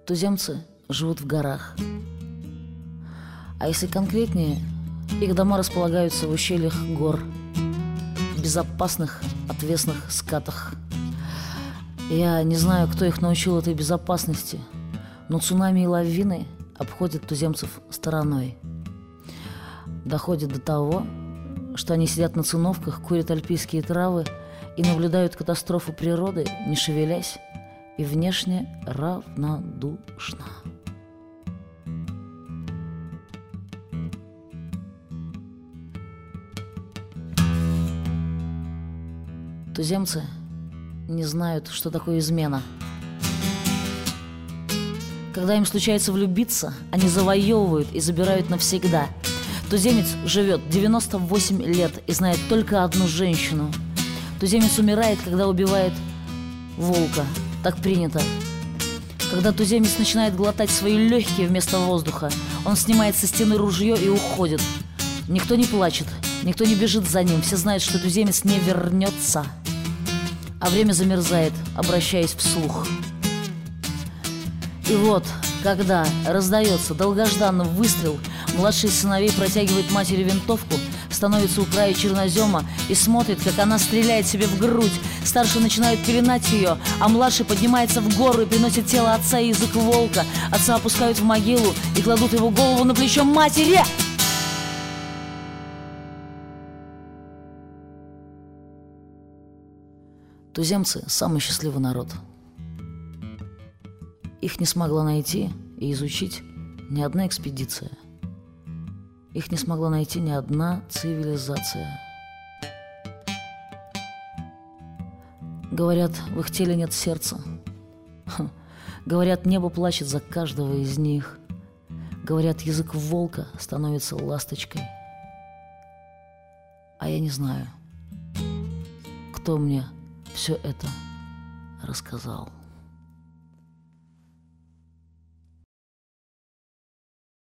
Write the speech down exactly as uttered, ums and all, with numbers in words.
Туземцы живут в горах. А если конкретнее, их дома располагаются в ущельях гор, в безопасных отвесных скатах. Я не знаю, кто их научил этой безопасности, но цунами и лавины обходят туземцев стороной. Доходит до того, что они сидят на циновках, курят альпийские травы и наблюдают катастрофу природы, не шевелясь и внешне равнодушно. Туземцы не знают, что такое измена. Когда им случается влюбиться, они завоевывают и забирают навсегда. Туземец живет девяносто восемь лет и знает только одну женщину. Туземец умирает, когда убивает волка. Так принято. Когда туземец начинает глотать свои легкие вместо воздуха, он снимает со стены ружье и уходит. Никто не плачет, никто не бежит за ним. Все знают, что туземец не вернется. А время замерзает, обращаясь вслух. И вот, когда раздается долгожданный выстрел, младший из сыновей протягивает матери винтовку, становится у края чернозема и смотрит, как она стреляет себе в грудь. Старший начинает пеленать ее, а младший поднимается в гору и приносит тело отца и язык волка. Отца опускают в могилу и кладут его голову на плечо матери. Туземцы – самый счастливый народ. Их не смогла найти и изучить ни одна экспедиция. Их не смогла найти ни одна цивилизация. Говорят, в их теле нет сердца. Ха. Говорят, небо плачет за каждого из них. Говорят, язык волка становится ласточкой. А я не знаю, кто мне все это рассказал.